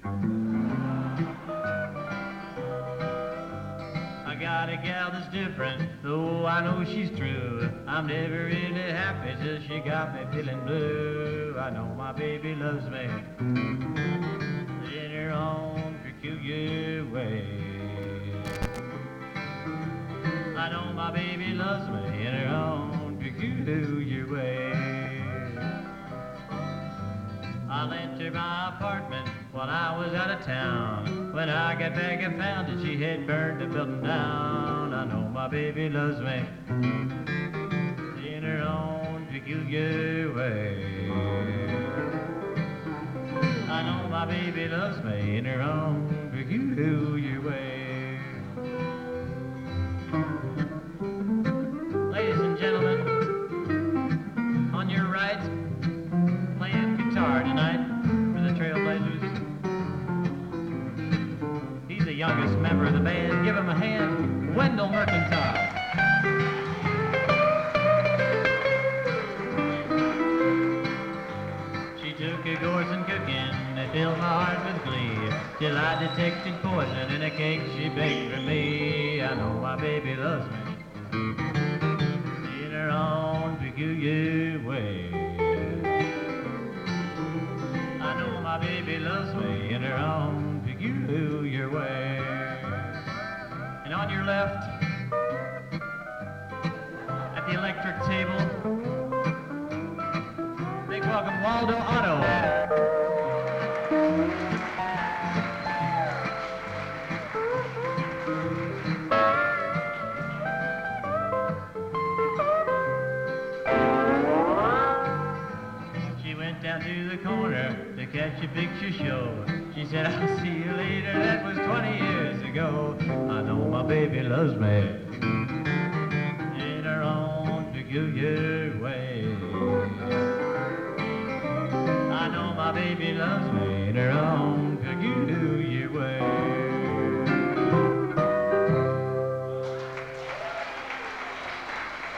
I got a gal that's different, though I know she's true. I'm never really happy till she got me feeling blue. I know my baby loves me in her own peculiar way. I know my baby loves me in her own peculiar way. I lent her my apartment while I was out of town. When I got back, I found that she had burned the building down. I know my baby loves me in her own peculiar way. I know my baby loves me in her own peculiar way. Ladies and gentlemen, on your right, playing guitar tonight for the Trailblazers. He's the youngest member of the band. Give him a hand, Wendell Mercantile. She took a course in cooking that filled my heart with glee, till I detected poison in a cake she baked for me. I know my baby loves me in her own peculiar way. I know my baby loves me in her own peculiar way. And on your left, at the electric table, make welcome Waldo Otto. She went down to the corner to catch a picture show. She said, I'll see you later, that was 20 years ago. I know my baby loves me in her own peculiar way. I know my baby loves me in her own